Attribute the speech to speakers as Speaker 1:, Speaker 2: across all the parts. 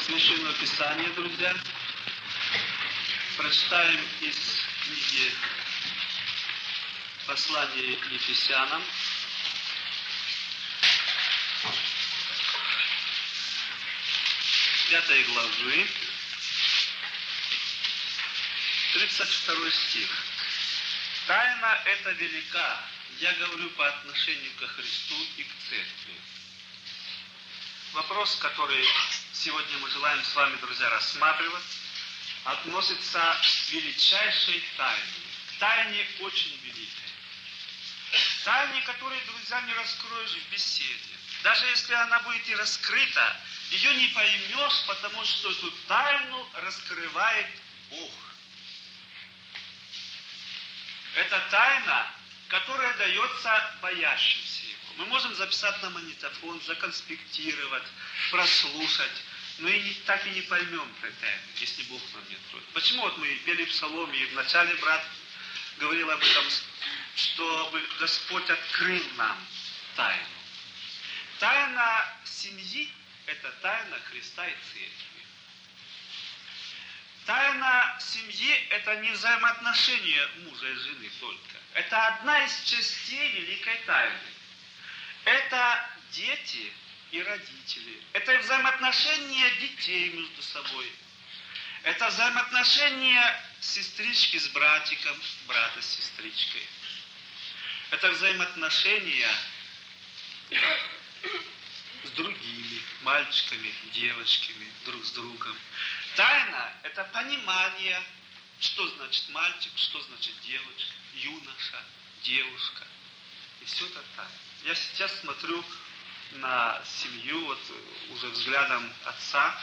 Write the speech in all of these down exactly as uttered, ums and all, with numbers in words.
Speaker 1: Священного Писания, друзья. Прочитаем из книги послания Ефесянам. Пятой главы, тридцать второй стих. Тайна эта велика, я говорю по отношению ко Христу и к Церкви. Вопрос, который сегодня мы желаем с вами, друзья, рассматривать, относится к величайшей тайне, к тайне очень великой. Тайне, которую, друзья, не раскроешь в беседе. Даже если она будет и раскрыта, ее не поймешь, потому что эту тайну раскрывает Бог. Это тайна, которая дается боящимся Его. Мы можем записать на магнитофон, законспектировать, прослушать, но и не, так и не поймем этой тайны, если Бог нам не откроет. Почему вот мы пели в псаломе, и вначале брат говорил об этом, чтобы Господь открыл нам тайну. Тайна семьи – это тайна Христа и Церкви. Тайна семьи – это не взаимоотношения мужа и жены только. Это одна из частей великой тайны. Это дети и родители. Это взаимоотношения детей между собой. Это взаимоотношения сестрички с братиком, брата с сестричкой. Это взаимоотношения с другими мальчиками, девочками, друг с другом. Тайна – это понимание, что значит мальчик, что значит девочка, юноша, девушка. И все это тайна. Я сейчас смотрю на семью вот уже взглядом отца,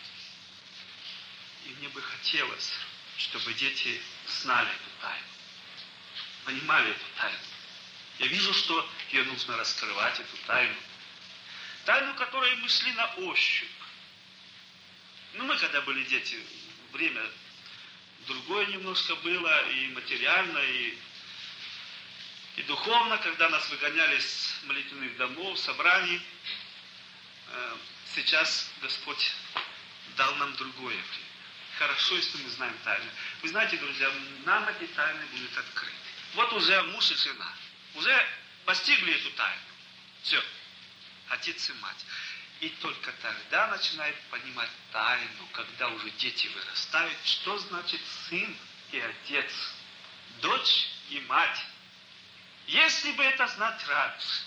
Speaker 1: и мне бы хотелось, чтобы дети знали эту тайну, понимали эту тайну. Я вижу, что ее нужно раскрывать, эту тайну. Тайну, которой мы шли на ощупь. Ну, мы, когда были дети, время другое немножко было, и материально, и, и духовно, когда нас выгоняли с молитвенных домов, собраний. Сейчас Господь дал нам другое. Хорошо, если мы знаем тайны. Вы знаете, друзья, нам эти тайны будут открыты. Вот уже муж и жена уже постигли эту тайну. Все. Отец и мать. И только тогда начинает понимать тайну, когда уже дети вырастают, что значит сын и отец, дочь и мать. Если бы это знать раньше,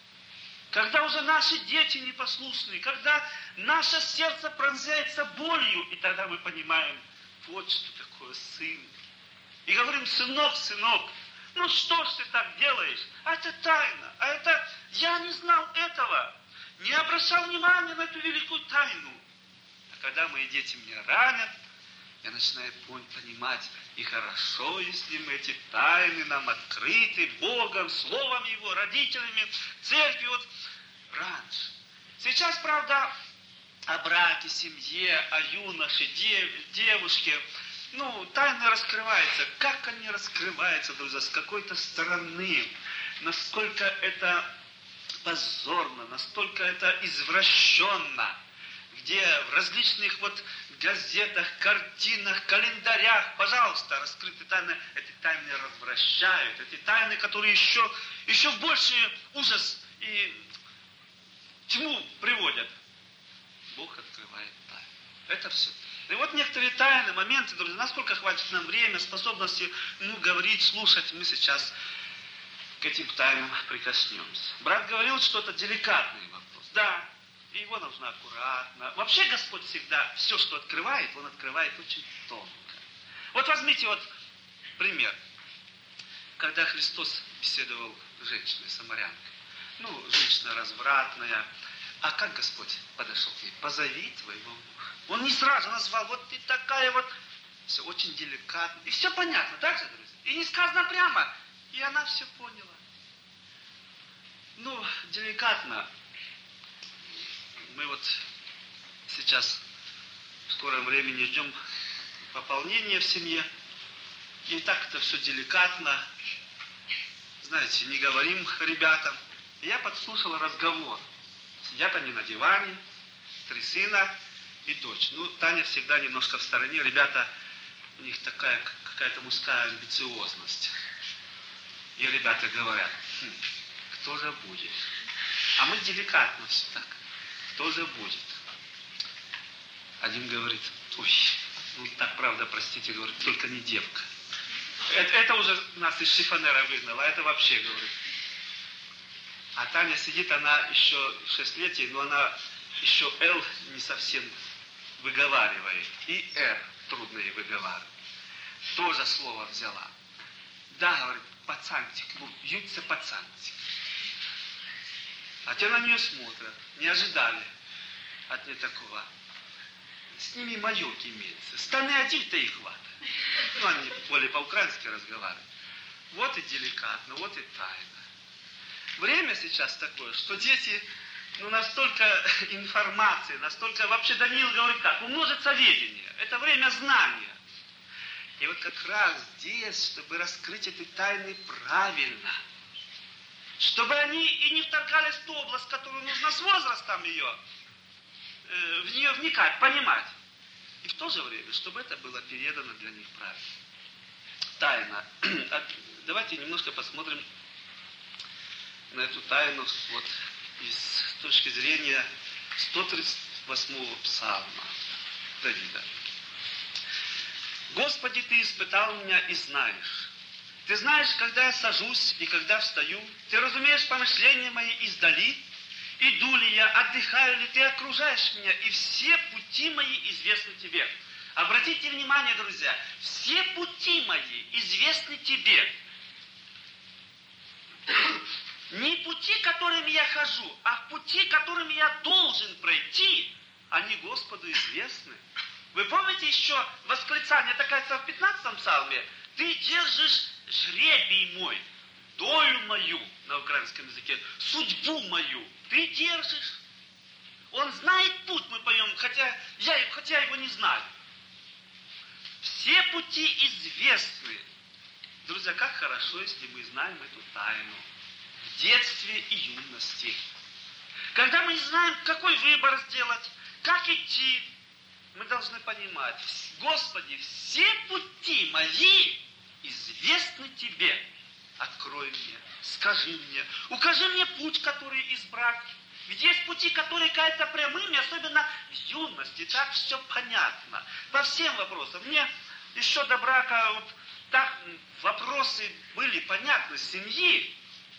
Speaker 1: когда уже наши дети непослушны, когда наше сердце пронзается болью, и тогда мы понимаем, вот что такое сын. И говорим: сынок, сынок, ну что ж ты так делаешь? А это тайна, а это я не знал этого. Не обращал внимания на эту великую тайну. А когда мои дети меня ранят, я начинаю понимать, и хорошо, если мы эти тайны нам открыты Богом, Словом Его, родителями, церковью, вот раньше. Сейчас, правда, о браке, семье, о юноше, дев, девушке, ну, тайны раскрываются. Как они раскрываются, друзья, с какой-то стороны, насколько это позорно, настолько это извращенно, где в различных вот газетах, картинах, календарях, пожалуйста, раскрыты тайны, эти тайны развращают, эти тайны, которые еще, еще больше ужас и тьму приводят. Бог открывает тайны. Это все. И вот некоторые тайны, моменты, друзья, насколько хватит нам время, способности, ну, говорить, слушать, мы сейчас к этим тайнам прикоснемся. Брат говорил, что это деликатный вопрос. Да, и его нужно аккуратно. Вообще Господь всегда все, что открывает, Он открывает очень тонко. Вот возьмите вот пример. Когда Христос беседовал с женщиной, самарянкой. Ну, женщина развратная. А как Господь подошел к ней? Позови твоего мужа. Он не сразу назвал, вот ты такая вот. Все очень деликатно. И все понятно, так же, друзья? И не сказано прямо. И она все поняла. Ну, деликатно. Мы вот сейчас в скором времени ждем пополнения в семье. И так это все деликатно. Знаете, не говорим ребятам. И я подслушал разговор. Сидят они на диване, три сына. и дочь. Ну, Таня всегда немножко в стороне. Ребята, у них такая какая-то мужская амбициозность. И ребята говорят, хм, кто же будет? А мы деликатно все так. Кто же будет? Один говорит, ой, ну так правда, простите, говорит, только не девка. Это, это уже нас из шифонера выгнало, а это вообще, говорит. А Таня сидит, она еще шесть лет, но она еще Л не совсем выговаривает. И Р трудно ей выговаривать. Тоже слово взяла. Да, говорит, пацантик, ну, бьются пацантик. А те на нее смотрят, не ожидали от нее такого. С ними маёк имеется. Станы один-то и хватит. Ну, они более по-украински разговаривают. Вот и деликатно, вот и тайно. Время сейчас такое, что дети, ну, настолько информации, настолько... Вообще Даниил говорит так, умножится ведение. Это время знания. И вот как раз здесь, чтобы раскрыть эти тайны правильно, чтобы они и не вторгались в ту область, которую нужно с возрастом ее, э, в нее вникать, понимать. И в то же время, чтобы это было передано для них правильно. Тайна. Давайте немножко посмотрим на эту тайну вот из точки зрения сто тридцать восьмого псалма Давида. «Господи, Ты испытал меня и знаешь. Ты знаешь, когда я сажусь и когда встаю. Ты разумеешь помышления мои издали. Иду ли я, отдыхаю ли, Ты окружаешь меня, и все пути мои известны Тебе». Обратите внимание, друзья, все пути мои известны Тебе. Не пути, которыми я хожу, а пути, которыми я должен пройти, они Господу известны. Вы помните еще восклицание, такое в пятнадцатом псалме? «Ты держишь жребий мой, долю мою», на украинском языке, «судьбу мою, Ты держишь». Он знает путь, мы поем, хотя я, хотя я его не знаю. Все пути известны. Друзья, как хорошо, если мы знаем эту тайну в детстве и юности. Когда мы не знаем, какой выбор сделать, как идти, мы должны понимать, Господи, все пути мои известны Тебе. Открой мне, скажи мне, укажи мне путь, который избрать. Ведь есть пути, которые кажутся прямыми, особенно в юности, так все понятно. По всем вопросам. Мне еще до брака вот так вопросы были понятны с семьи.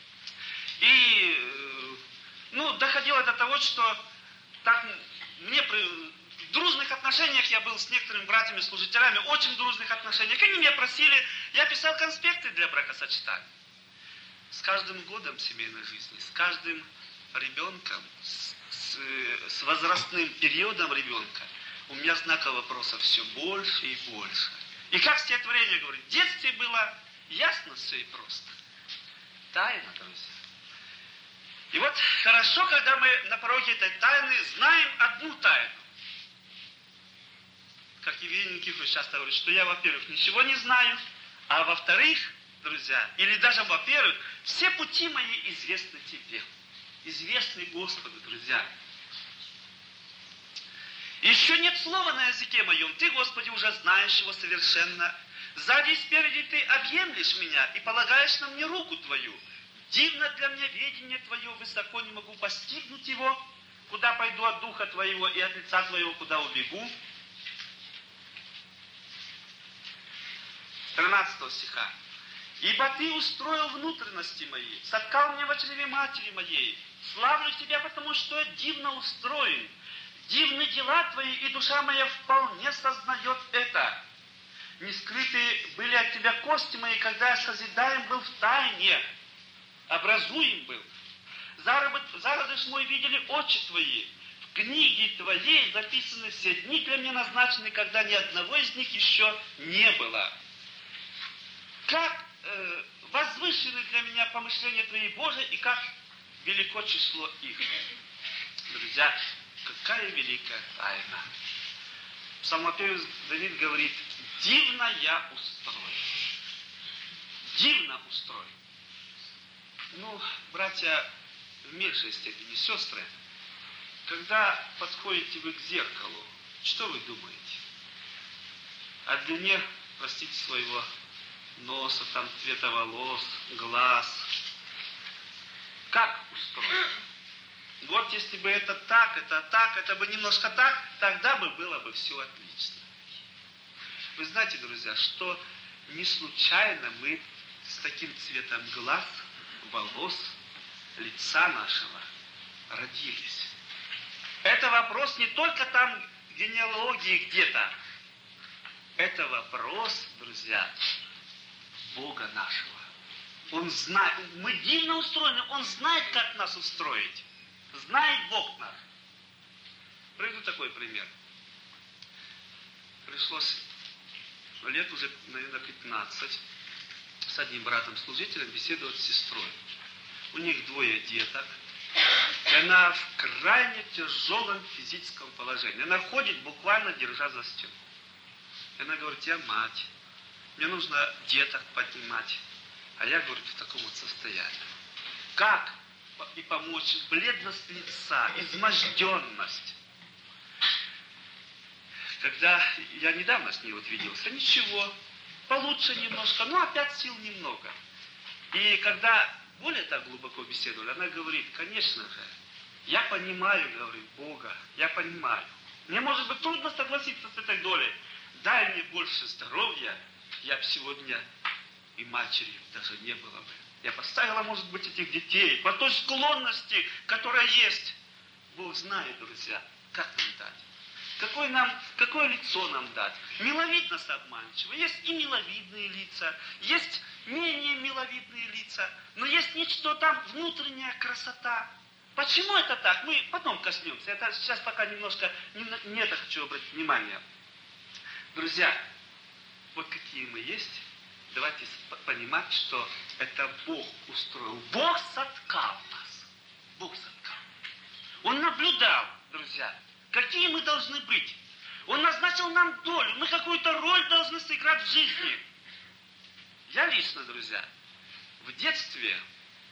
Speaker 1: И ну, доходило до того, что так мне при... в дружных отношениях я был с некоторыми братьями-служителями, очень дружных отношениях. Они меня просили, я писал конспекты для бракосочетания. С каждым годом семейной жизни, с каждым ребенком, с, с, с возрастным периодом ребенка, у меня знаков вопроса все больше и больше. И как стихотворение говорит, в детстве было ясно все и просто. Тайна, друзья. И вот хорошо, когда мы на пороге этой тайны знаем одну тайну. Как Евгений Никифорович часто говорит, что я, во-первых, ничего не знаю, а во-вторых, друзья, или даже во-первых, все пути мои известны Тебе. Известны Господу, друзья. Еще нет слова на языке моем. Ты, Господи, уже знаешь его совершенно. Сзади и спереди Ты объемлешь меня и полагаешь на мне руку Твою. Дивно для меня ведение Твое, высоко не могу постигнуть его. Куда пойду от Духа Твоего и от лица Твоего, куда убегу. тринадцатого стиха. «Ибо Ты устроил внутренности мои, соткал меня в чреве матери моей. Славлю Тебя, потому что я дивно устроен. Дивны дела Твои, и душа моя вполне сознает это. Не скрыты были от Тебя кости мои, когда я созидаем был в тайне, образуем был. Зародыш мой видели очи Твои. В книге Твоей записаны все дни для меня назначены, когда ни одного из них еще не было. Как э, возвышены для меня помышления Твои, Боже, и как велико число их». Друзья, какая великая тайна. Псалмопевец Давид говорит, дивно я устроен. Дивно устроен. Ну, братья, в меньшей степени, сестры, когда подходите вы к зеркалу, Что вы думаете? О длине, простите, своего носа, там, цвета волос, глаз. Как устроено? Вот если бы это так, это так, это бы немножко так, тогда бы было бы все отлично. Вы знаете, друзья, что не случайно мы с таким цветом глаз, волос, лица нашего родились. Это вопрос не только там в генеалогии где-то. Это вопрос, друзья, Бога нашего. Он знает, мы дивно устроены, Он знает, как нас устроить. Знает Бог наш. Приведу такой пример. Пришлось лет уже, наверное, пятнадцать с одним братом-служителем беседовать с сестрой. У них двое деток. И она в крайне тяжелом физическом положении. Она ходит, буквально держа за стену. И она говорит: я мать, мне нужно деток поднимать. А я, говорит, в таком вот состоянии. Как и помочь? Бледность лица, изможденность. Когда я недавно с ней вот виделся, ничего, получше немножко, но опять сил немного. И когда более так глубоко беседовали, она говорит: конечно же, я понимаю, говорит, Бога, я понимаю. Мне, может быть, трудно согласиться с этой долей. Дай мне больше здоровья, я бы сегодня и матери даже не было бы. Я поставила, может быть, этих детей по той склонности, которая есть. Бог знает, друзья, как нам дать. Какое, нам, какое лицо нам дать? Миловидность обманчива. Есть и миловидные лица, есть менее миловидные лица, но есть нечто там, внутренняя красота. Почему это так? Мы потом коснемся. Это сейчас пока немножко не, не это хочу обратить внимание. Друзья, вот какие мы есть, давайте понимать, что это Бог устроил. Бог соткал нас. Бог соткал. Он наблюдал, друзья, какие мы должны быть. Он назначил нам долю. Мы какую-то роль должны сыграть в жизни. Я лично, друзья, в детстве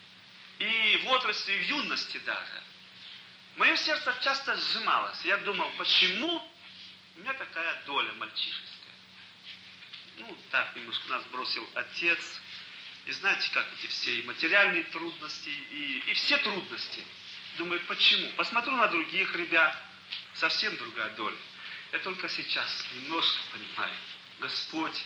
Speaker 1: и в отрасли, и в юности даже, мое сердце часто сжималось. Я думал, почему у меня такая доля мальчишеская. Ну, так немножко нас бросил отец. И знаете, как эти все и материальные трудности, и, и все трудности. Думаю, почему? Посмотрю на других ребят. Совсем другая доля. Я только сейчас немножко понимаю. Господь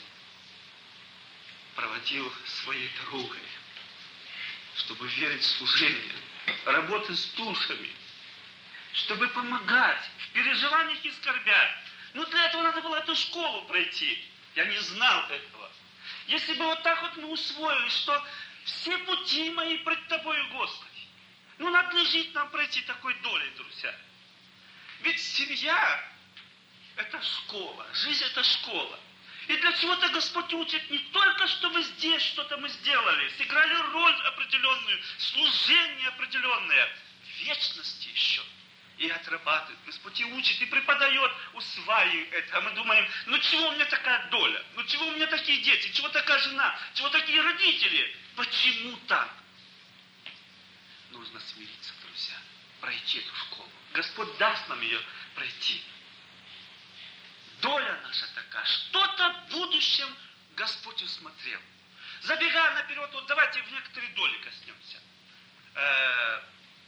Speaker 1: проводил своей дорогой, чтобы верить в служение, работать с душами, чтобы помогать в переживаниях и скорбях. Ну, для этого надо было эту школу пройти. Я не знал этого. Если бы вот так вот мы усвоили, что все пути мои пред Тобою, Господи, ну, надлежит нам пройти такой долей, друзья. Ведь семья – это школа, жизнь – это школа. И для чего-то Господь учит не только, чтобы здесь что-то мы сделали, сыграли роль определенную, служение определенное, в вечности еще. И отрабатывает, Господь и учит, и преподает, усваивает это. А мы думаем, ну чего у меня такая доля? Ну чего у меня такие дети? Чего такая жена? Чего такие родители? Почему так? Нужно смириться, друзья, пройти эту школу. Господь даст нам ее пройти. Доля наша такая. Что-то в будущем Господь усмотрел. Забегая наперед, вот давайте в некоторые доли коснемся. Э-э-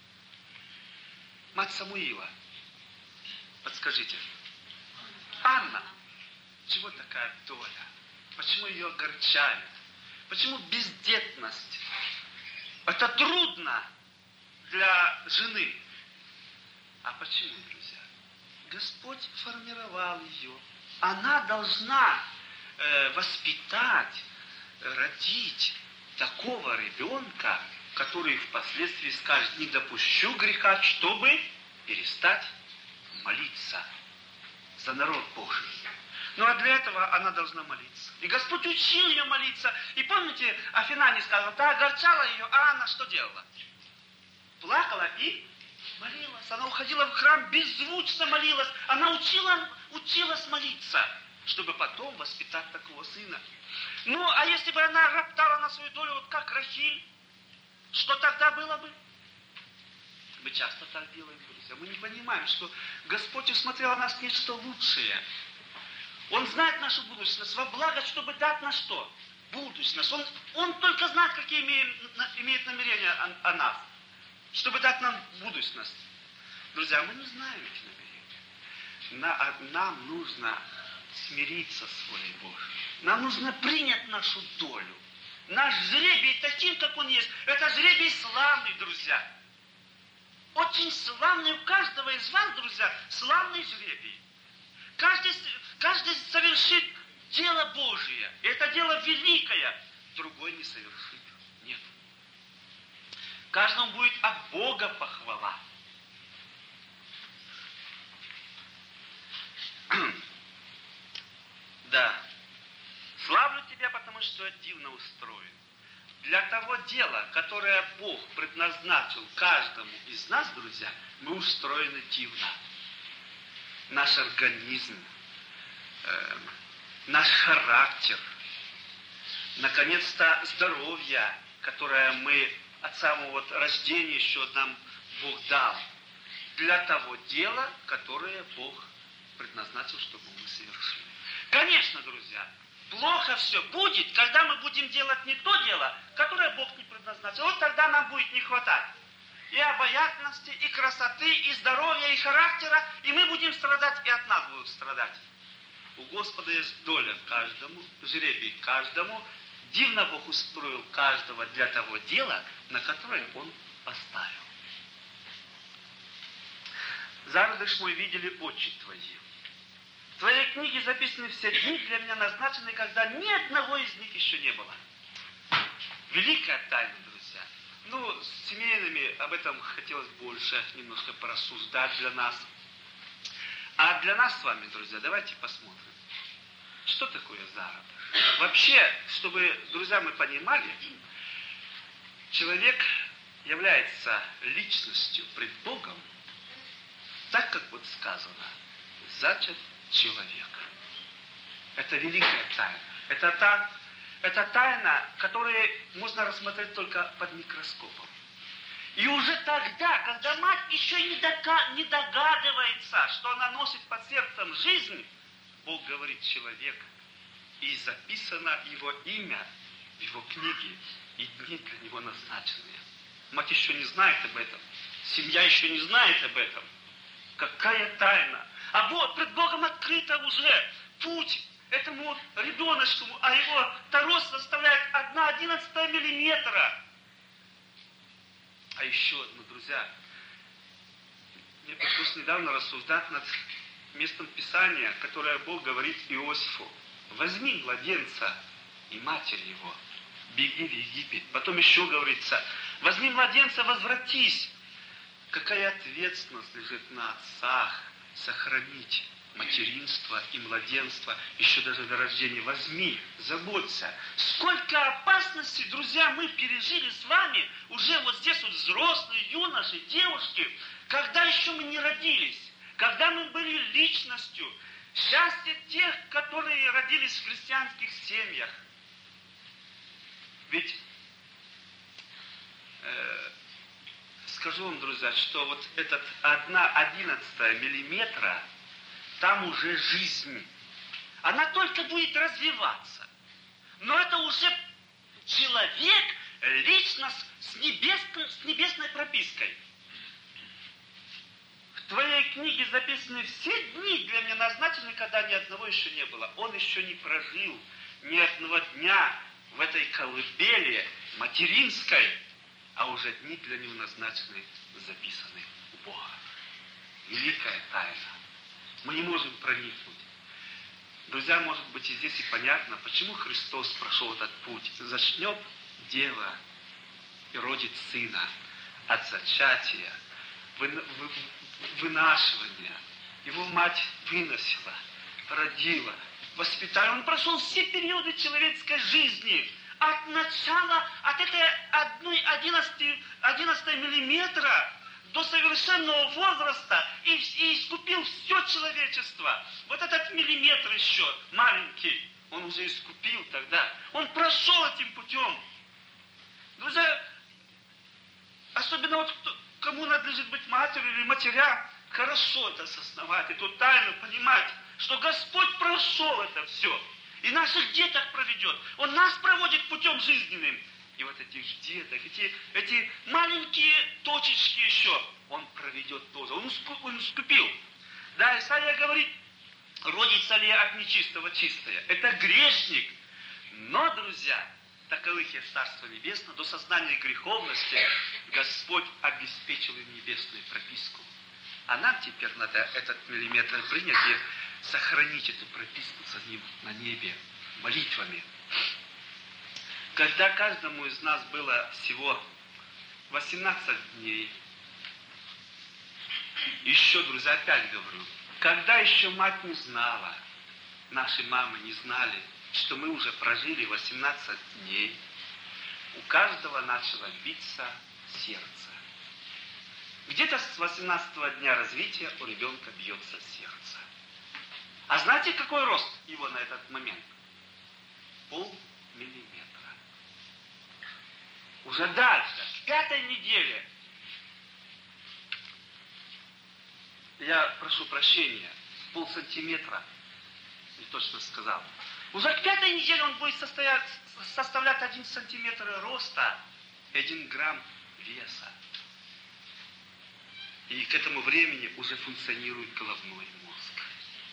Speaker 1: мать Самуила. Подскажите. Анна. Чего такая доля? Почему ее огорчают? Почему бездетность? Это трудно для жены. А почему, друзья? Господь формировал ее. Она должна э, воспитать, родить такого ребенка, который впоследствии скажет: не допущу греха, чтобы перестать молиться за народ Божий. Ну а для этого она должна молиться. И Господь учил ее молиться. И помните, Афинане сказала, да, огорчала ее, а она что делала? Плакала и молилась. Она уходила в храм, беззвучно молилась. Она учила, училась молиться, чтобы потом воспитать такого сына. Ну, а если бы она роптала на свою долю, вот как Рахиль, что тогда было бы? Мы часто так делаем, друзья. друзья. Мы не понимаем, что Господь усмотрел на нас нечто лучшее. Он знает нашу будущность во благо, чтобы дать на что? Будущность. Он, он только знает, какие имеет, имеет намерения о, о нас, чтобы дать нам будущность. Друзья, мы не знаем эти намерения. На, нам нужно смириться с волей Божьей. Нам нужно принять нашу долю. Наш жребий таким, как он есть. Это жребий славный, друзья. Очень славный у каждого из вас, друзья, славный жребий. Каждый, каждый совершит дело Божие. И это дело великое. Другой не совершит. Нет. Каждому будет от Бога похвала. Да. Славлю Тебя, потому что дивно устроен. Для того дела, которое Бог предназначил каждому из нас, друзья, мы устроены дивно. Наш организм, э, наш характер, наконец-то здоровье, которое мы от самого вот рождения еще нам Бог дал, для того дела, которое Бог предназначил, чтобы мы совершили. Конечно, друзья, плохо все будет, когда мы будем делать не то дело, которое Бог не предназначил. Вот тогда нам будет не хватать и обаятельности, и красоты, и здоровья, и характера, и мы будем страдать, и от нас будут страдать. У Господа есть доля каждому, жребий каждому. Дивно Бог устроил каждого для того дела, на которое Он поставил. Зародыш мой видели очи Твои. В Твоей книге записаны все дни для меня назначены, когда ни одного из них еще не было. Великая тайна, друзья. Ну, с семейными об этом хотелось больше немножко порассуждать для нас. А для нас с вами, друзья, давайте посмотрим, что такое зародыш. Вообще, чтобы, друзья, мы понимали, человек является личностью пред Богом, так как вот сказано, зачат человек. Это великая тайна. Это та, это тайна, которую можно рассмотреть только под микроскопом. И уже тогда, когда мать еще не догадывается, что она носит под сердцем жизнь, Бог говорит человек, и записано его имя в его книге, и дни для него назначенные. Мать еще не знает об этом. Семья еще не знает об этом. Какая тайна! А Бог, пред Богом открыто уже путь этому ребеночку, а его рост составляет одна одиннадцатая миллиметра. А еще одно, друзья, мне пришлось недавно рассуждать над местом Писания, которое Бог говорит Иосифу. Возьми младенца и матерь его, беги в Египет. Потом еще говорится, возьми младенца, возвратись. Какая ответственность лежит на отцах сохранить материнство и младенство еще даже до рождения. Возьми, заботься. Сколько опасностей, друзья, мы пережили с вами, уже вот здесь вот взрослые, юноши, девушки, когда еще мы не родились, когда мы были личностью. Счастье тех, которые родились в христианских семьях. Ведь э, скажу вам, друзья, что вот этот одна одиннадцатая миллиметра, там уже жизнь. Она только будет развиваться. Но это уже человек, личность с, небесной, с небесной пропиской. В Твоей книге записаны все дни для меня назначены, когда ни одного еще не было. Он еще не прожил ни одного дня в этой колыбели материнской, а уже дни для него назначены, записаны у Бога. Великая тайна. Мы не можем проникнуть. Друзья, может быть, и здесь и понятно, почему Христос прошел этот путь. Зачнет дева и родит сына от зачатия, вынашивания. Его мать выносила, родила, воспитала. Он прошел все периоды человеческой жизни. От начала, от этой одной одиннадцатой миллиметра до совершенного возраста и, и искупил все человечество. Вот этот миллиметр еще маленький, он уже искупил тогда. Он прошел этим путем. Друзья, особенно вот кто, кому надлежит быть матерью или матерям, хорошо это осознавать, эту тайну понимать, что Господь прошел это все. И наших деток проведет. Он нас проводит путем жизненным. И вот этих деток, эти, эти маленькие точечки еще, Он проведет тоже. Он, искуп, он искупил. Да, Исаия говорит, родится ли от нечистого чистое. Это грешник. Но, друзья, таковых есть Царство Небесное, до сознания греховности Господь обеспечил им небесную прописку. А нам теперь надо этот миллиметр принять и сохранить эту прописку за ним на небе молитвами. Когда каждому из нас было всего восемнадцать дней, еще, друзья, опять говорю, когда еще мать не знала, наши мамы не знали, что мы уже прожили восемнадцать дней, у каждого начало биться сердце. Где-то с восемнадцатого дня развития у ребенка бьется сердце. А знаете, какой рост его на этот момент? Пол миллиметра. Уже дальше, в пятой неделе, я прошу прощения, пол сантиметра, не точно сказал. Уже к пятой неделе он будет состоять, составлять один сантиметр роста, один грамм веса. И к этому времени уже функционирует головной мозг.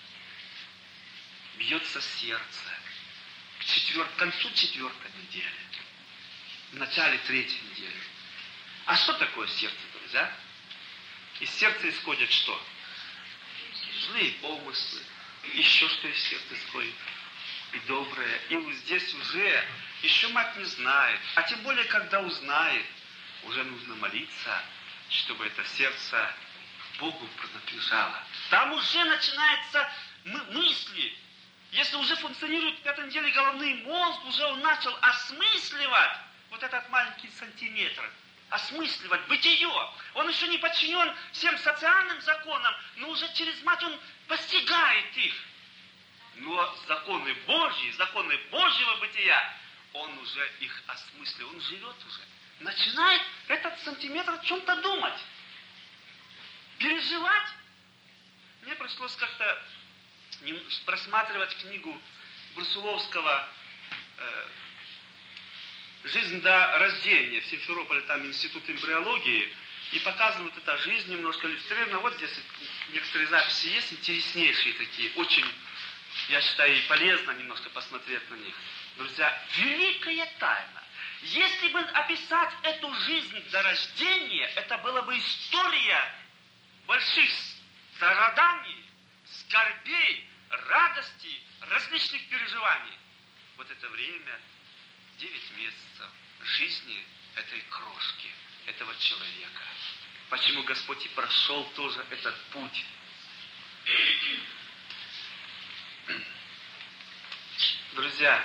Speaker 1: Бьется сердце. К, четвер... к концу четвертой недели. В начале третьей недели. А что такое сердце, друзья? Из сердца исходят что? Злые помыслы. Еще что из сердца исходит? И доброе. И вот здесь уже еще мать не знает. А тем более, когда узнает, уже нужно молиться, чтобы это сердце Богу принадлежало. Там уже начинаются мысли. Если уже функционирует в пятой неделе головной мозг, уже он начал осмысливать вот этот маленький сантиметр. Осмысливать бытие. Он еще не подчинен всем социальным законам, но уже через мать он постигает их. Но законы Божьи, законы Божьего бытия, он уже их осмыслил, он живет уже. Начинает этот сантиметр о чем-то думать. Переживать. Мне пришлось как-то просматривать книгу Брусиловского э, «Жизнь до рождения». В Симферополе там институт эмбриологии. И показывают эту жизнь немножко иллюстрировано. Вот здесь некоторые записи есть, интереснейшие такие. Очень, я считаю, и полезно немножко посмотреть на них. Друзья, великая тайна. Если бы описать эту жизнь до рождения, это была бы история больших страданий, скорбей, радостей, различных переживаний. Вот это время, девять месяцев жизни этой крошки, этого человека. Почему Господь и прошел тоже этот путь? Друзья,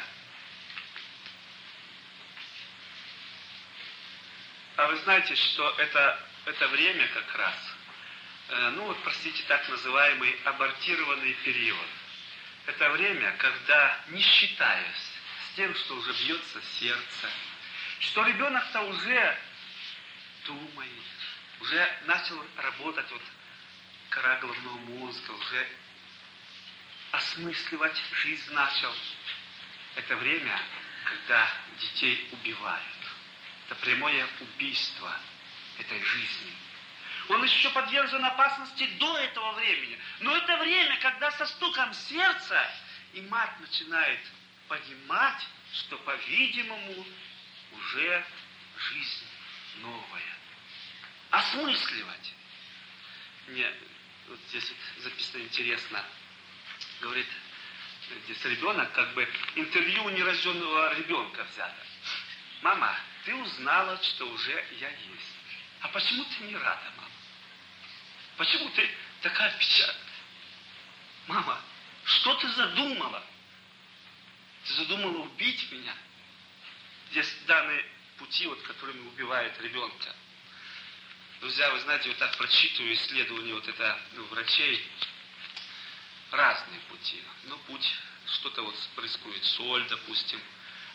Speaker 1: а вы знаете, что это, это время как раз, э, ну вот, простите, так называемый абортированный период. Это время, когда, не считаясь с тем, что уже бьется сердце, что ребенок-то уже думает, уже начал работать, вот, кора головного мозга, уже осмысливать жизнь начал. Это время, когда детей убивают. Это прямое убийство этой жизни. Он еще подвержен опасности до этого времени. Но это время, когда со стуком сердца и мать начинает понимать, что, по-видимому, уже жизнь новая. Осмысливать. Мне вот здесь вот записано интересно. Говорит, здесь ребенок, как бы интервью у нерожденного ребенка взято. Мама, ты узнала, что уже я есть. А почему ты не рада, мама? Почему ты такая печальная? Мама, что ты задумала? Ты задумала убить меня? Здесь даны пути, вот, которыми убивают ребенка. Друзья, вы знаете, вот так прочитываю исследования вот это, ну, врачей. Разные пути. Ну, путь, что-то вот спрыскивает соль, допустим.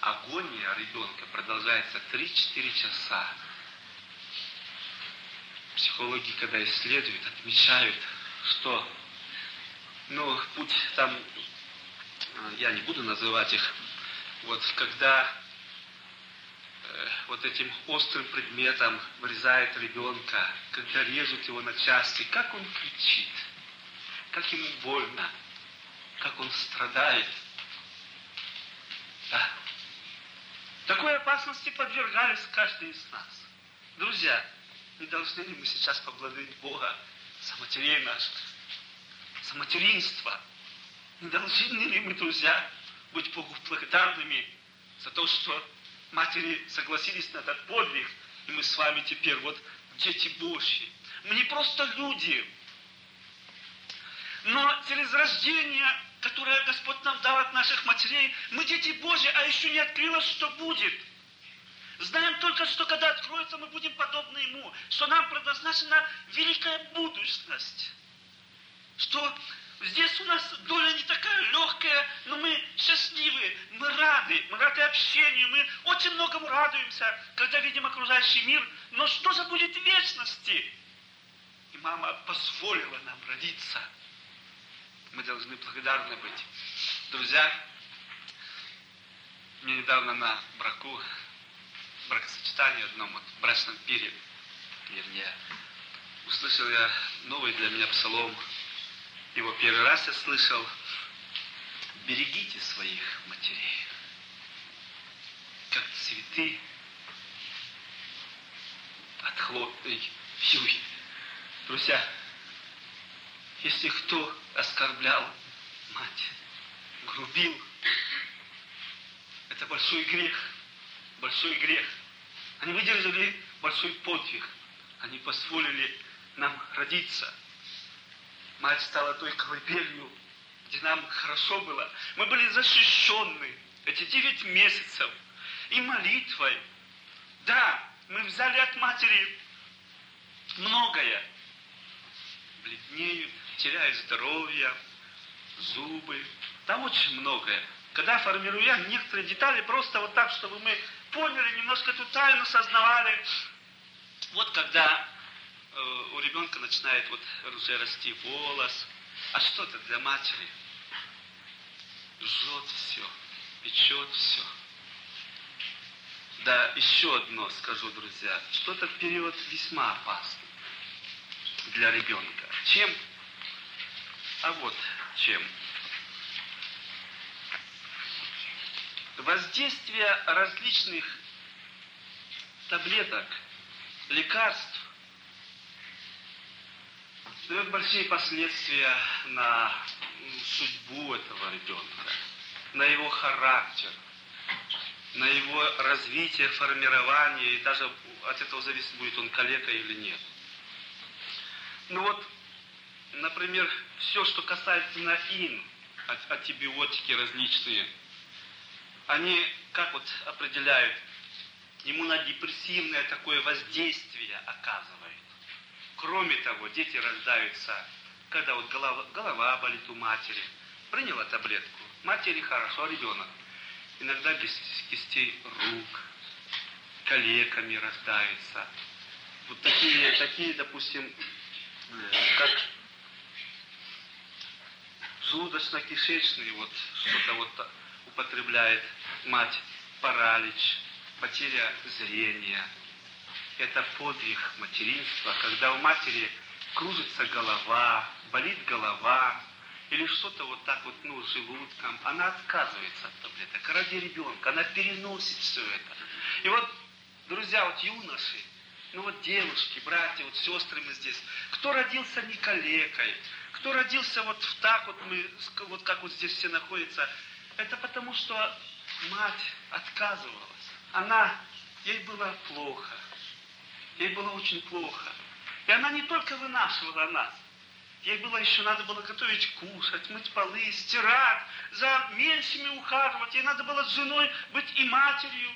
Speaker 1: Агония ребенка продолжается три-четыре часа. психологи, когда исследуют, отмечают, что, ну, путь там, я не буду называть их, вот когда э, вот этим острым предметом вырезает ребенка, когда режут его на части, как он кричит, как ему больно, как он страдает. Да. Такой опасности подвергались каждый из нас. Друзья, не должны ли мы сейчас поблагодарить Бога за матерей наших, за материнство? Не должны ли мы, друзья, быть Богу благодарными за то, что матери согласились на этот подвиг, и мы с вами теперь вот дети Божьи. Мы не просто люди, но через рождение, которое Господь нам дал от наших матерей, мы дети Божьи, а еще не открылось, что будет. Знаем только, что когда откроется, мы будем подобны Ему, что нам предназначена великая будущность, что здесь у нас доля не такая легкая, но мы счастливы, мы рады, мы рады общению, мы очень многому радуемся, когда видим окружающий мир, но что же будет в вечности? И мама позволила нам родиться. Мы должны благодарны быть. Друзья, мне недавно на браку, бракосочетании одном, вот, в брачном пире, вернее, услышал я новый для меня псалом. Его первый раз я слышал: берегите своих матерей, как цветы от хлопной вьюги. Друзья, если кто оскорблял мать, грубил, это большой грех, большой грех. Они выдержали большой подвиг, они позволили нам родиться. Мать стала той колыбелью, где нам хорошо было. Мы были защищены эти девять месяцев и молитвой. Да, мы взяли от матери многое. Бледнеют, теряют здоровье, зубы. Там очень многое. Когда формирую я некоторые детали, просто вот так, чтобы мы поняли, немножко эту тайну сознавали. Вот когда у ребенка начинает вот уже расти волос. А что это для матери? Жжет все, печет все. Да, еще одно скажу, друзья, что этот период весьма опасный для ребенка. Чем? А вот чем. Воздействие различных таблеток, лекарств дает большие последствия на судьбу этого ребенка, на его характер, на его развитие, формирование, и даже от этого зависит, будет он калека или нет. Ну вот, например, все, что касается ин, антибиотики различные, они как вот определяют, иммунодепрессивное такое воздействие оказывают. Кроме того, дети рождаются, когда вот голова, голова болит у матери. Приняла таблетку, матери хорошо, ребенок иногда без кистей рук, калеками рождаются. Вот такие, такие, допустим, как желудочно-кишечные, вот что-то вот употребляет мать, паралич, потеря зрения. Это подвиг материнства, когда у матери кружится голова, болит голова, или что-то вот так вот, ну, с желудком, она отказывается от таблеток ради ребенка, она переносит все это. И вот, друзья, вот юноши, ну вот девушки, братья, вот сестры мы здесь, кто родился не калекой, кто родился вот так вот, мы, вот как вот здесь все находятся, это потому что мать отказывалась. Она, ей было плохо. Ей было очень плохо. И она не только вынашивала нас. Ей было еще надо было готовить, кушать, мыть полы, стирать, за меньшими ухаживать. Ей надо было с женой быть и матерью.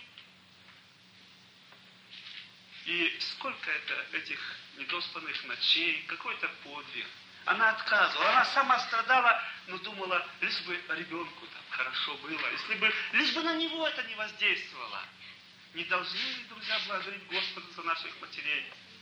Speaker 1: И сколько это этих недоспанных ночей, какой-то подвиг. Она отказывала, она сама страдала, но думала, лишь бы ребенку там хорошо было, если бы, лишь бы на него это не воздействовало. Не должны ли, друзья, благодарить Господа за наших матерей?